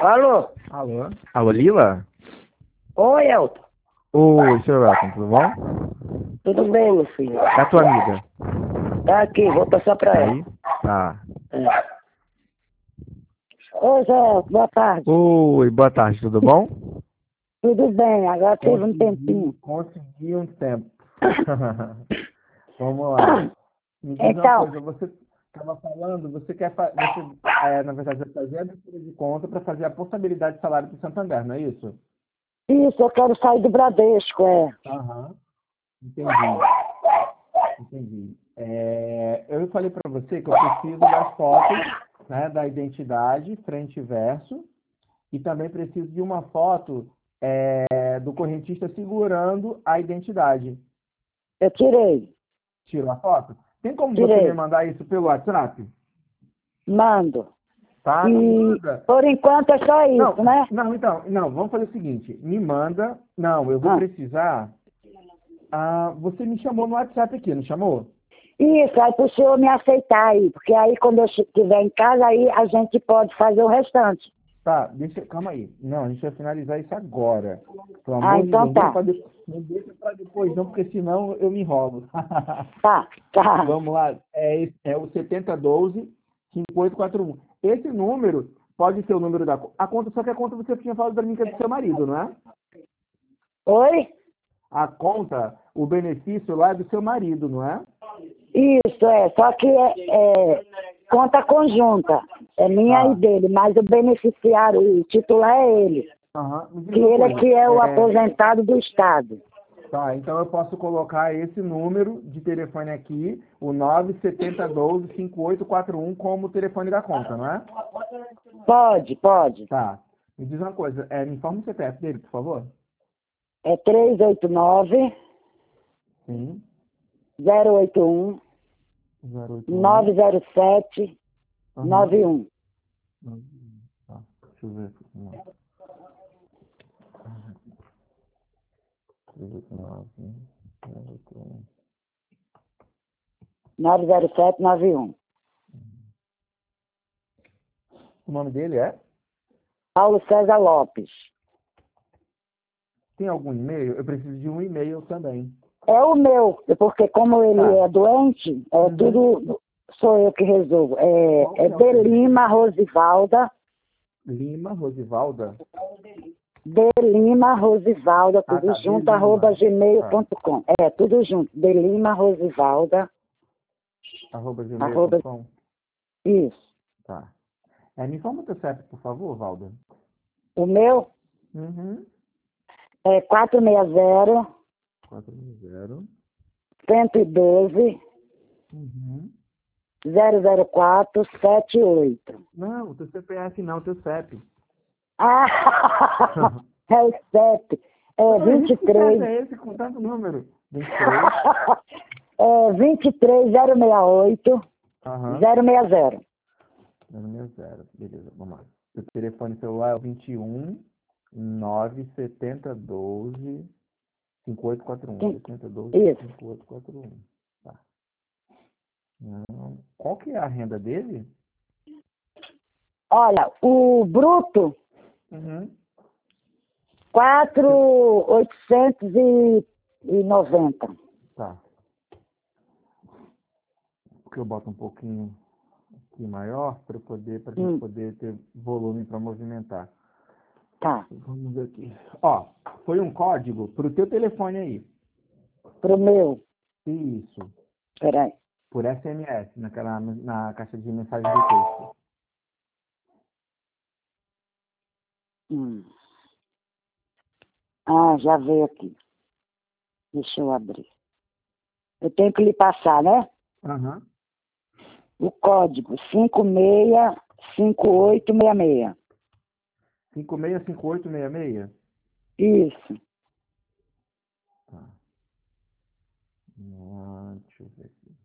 Alô? Alô? Alô, Lila? Oi, Elton. Oi, seu Elton, tudo bom? Tudo bem, meu filho? É a tua amiga? Tá aqui, vou passar pra Tá ela. aí? Tá. É. Oi, Zé, Elton, boa tarde. Oi, boa tarde, tudo bom? Tudo bem, agora teve um tempinho. Consegui um tempo. Vamos lá. Me diz uma Então, coisa, você estava falando, você quer na verdade, vai fazer a abertura de conta para fazer a portabilidade de salário para o Santander, não é isso? isso, eu quero sair do Bradesco, é. Aham, entendi. Entendi. Eu falei para você que eu preciso das fotos, né, da identidade, frente e verso, e também preciso de uma foto do correntista segurando a identidade. Eu tirei, Tira a foto? Tem como você me tirei, mandar isso pelo WhatsApp? mando. Tá? Me E manda. por enquanto é só Não, isso, né? não, vamos fazer o seguinte, me manda, não, eu vou Ah. precisar, você me chamou no WhatsApp aqui, não chamou? Isso, aí pro senhor me aceitar aí, porque aí quando eu estiver em casa, aí a gente pode fazer o restante. Tá, calma aí. Não, a gente vai finalizar isso agora. Pelo Ah, amor de então Deus, tá. não deixa pra depois não, porque senão eu me enrolo. Tá, tá. Vamos lá, é o 7012-5841. Esse número pode ser o número da a conta, só que a conta você tinha falado pra mim que é do seu marido, não é? Oi? A conta, o benefício lá é do seu marido, não é? Isso, só que é conta conjunta, é minha e Tá. dele, mas o beneficiário, o titular é ele, Aham. Me diz que uma ele é coisa. que é o aposentado do Estado. Tá, então eu posso colocar esse número de telefone aqui, o 97012-5841, como telefone da conta, não é? Pode, pode. Tá. Me diz uma coisa, me informa o CPF dele, por favor. É 389 Sim. 081 081. 907 Aham. 91. Tá, deixa eu ver aqui. Vamos lá. 389, 081. 907 91. O nome dele é? Paulo César Lopes. Tem algum e-mail? Eu preciso de um e-mail também. É o meu, porque como ele Tá. é doente, tudo sou eu que resolvo. Qual É que é o de seu e-mail? Lima Rosivalda, Lima Rosivalda? Rosivalda, Ah, tudo tá. junto, Delima. Tá. @gmail.com. É, tudo junto. Rosivalda, Arroba arroba, gmail.com. isso. Tá. Me informa o teu CEP, por favor, Valda. O meu Uhum. é 460 410. 112 Uhum. 00478. Não, o teu CPF não, o teu CEP. Ah, é o 7. É Que CEP 23. é esse com tanto número? 23. É 23068 Aham. 060. 060. Beleza, vamos lá. O telefone celular é o 21 97012 5841. 7012 Isso. 5841. Tá. Qual que é a renda dele? Olha, o bruto, Uhum. 4.890. Tá. Porque eu boto um pouquinho aqui maior para gente poder ter volume para movimentar. Tá. Vamos ver aqui. Ó, foi um código pro teu telefone aí. Pro meu. Isso. Peraí. Por SMS, na caixa de mensagem de texto. Hum. Ah, já veio aqui. Deixa eu abrir. Eu tenho que lhe passar, né? Aham. O código 565866. 565866. Isso. Tá. Deixa eu ver aqui.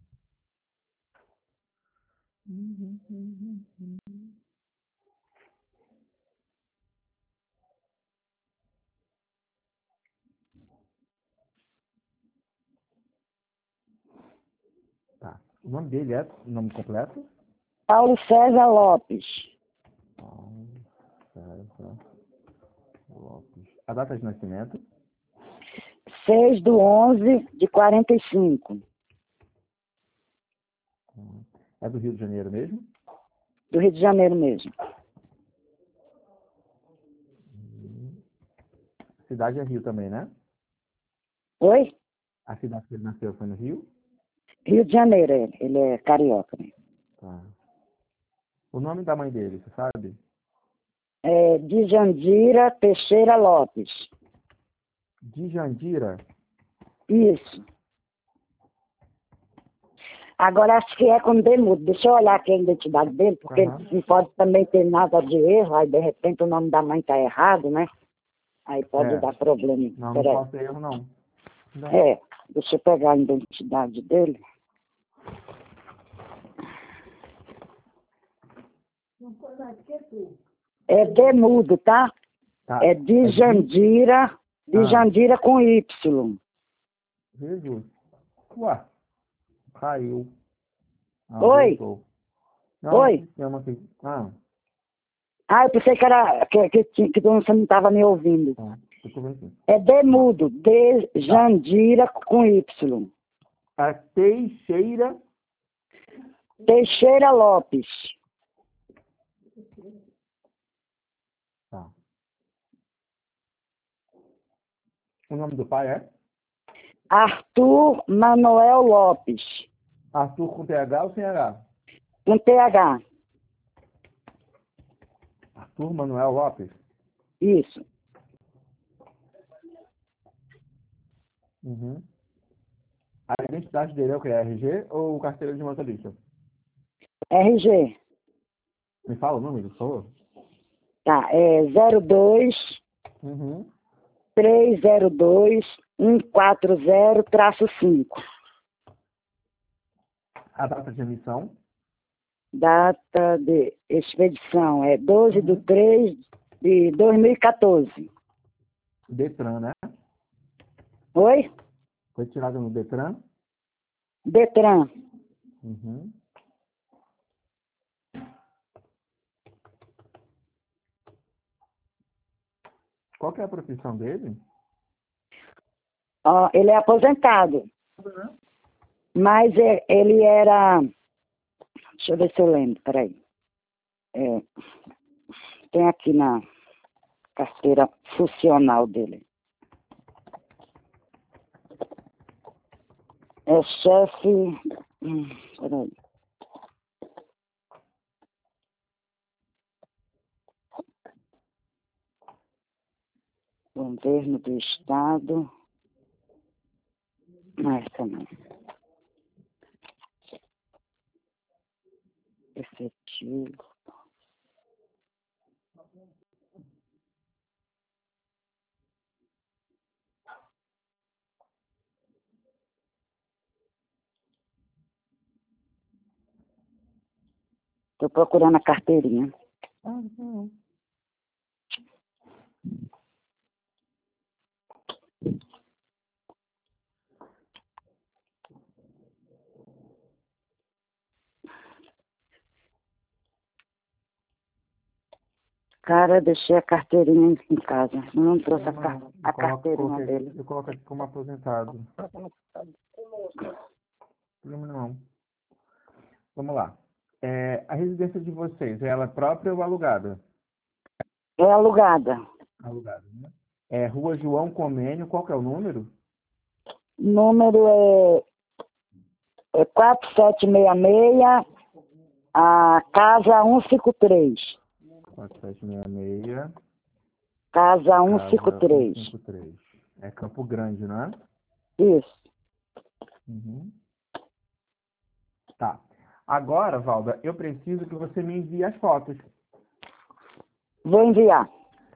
Tá. O nome dele o nome completo? Paulo César Lopes. Paulo Lopes. A data de nascimento? 6/11/45. É do Rio de Janeiro mesmo? Do Rio de Janeiro mesmo. Cidade é Rio também, né? Oi? A cidade que ele nasceu foi no Rio? Rio de Janeiro, ele é carioca, né? Tá. O nome da mãe dele, você sabe? É Djandira Teixeira Lopes. De Jandira? Isso. Agora acho que é com D mudo. Deixa eu olhar aqui a identidade dele, porque não pode também ter nada de erro, aí de repente o nome da mãe está errado, né? Aí pode dar problema. Não, não pode ter erro, não. Deixa eu pegar a identidade dele. É D mudo, tá? É Djandira, Djandira com Y. Jesus. Ué, caiu. Oi? Não, Oi? aqui. Eu pensei que era que você não estava me ouvindo. Eu tô vendo aqui. É D mudo, Djandira com Y. A Teixeira. Teixeira Lopes. Tá. O nome do pai é? Arthur Manuel Lopes. Arthur com TH ou sem H? Com TH. Arthur Manuel Lopes? Isso. A identidade dele é o que? RG ou carteira de motorista? RG. Me fala o número, por favor. Tá, é 02 302 140-5. A data de emissão? Data de expedição é 12/3/2014. Detran, né? Oi? Foi tirado no Detran? Detran. Qual que é a profissão dele? Ele é aposentado. Mas ele era... Deixa eu ver se eu lembro, peraí. Tem aqui na carteira funcional dele. É chefe... peraí. Governo do Estado. Essa não. Efetivo. Estou procurando a carteirinha. Cara, deixei a carteirinha em casa. Não trouxe a carteirinha dele. Eu coloco aqui como aposentado. Não. Vamos lá. A residência de vocês, é ela própria ou alugada? É alugada. Alugada, né? É Rua João Comênio, qual que é o número? O número é 4766, a casa 153. 4766. Casa 153. 153. É Campo Grande, não é? Isso. Tá. Agora, Valda, eu preciso que você me envie as fotos. Vou enviar.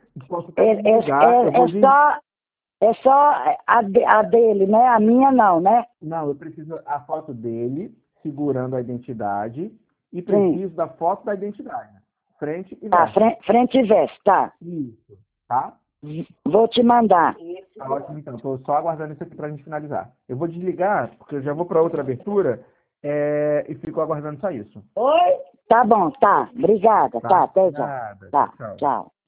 É só a dele, né? A minha não, né? Não, eu preciso a foto dele segurando a identidade e preciso da foto da identidade. Frente e verso. Frente e verso, tá. Isso, tá? Vou te mandar. Tá ótimo, então. Estou só aguardando isso aqui para a gente finalizar. Eu vou desligar, porque eu já vou para outra abertura e fico aguardando só isso. Oi? Tá bom, tá. Obrigada. Tá, até já. Nada. Tá, Tchau. tchau.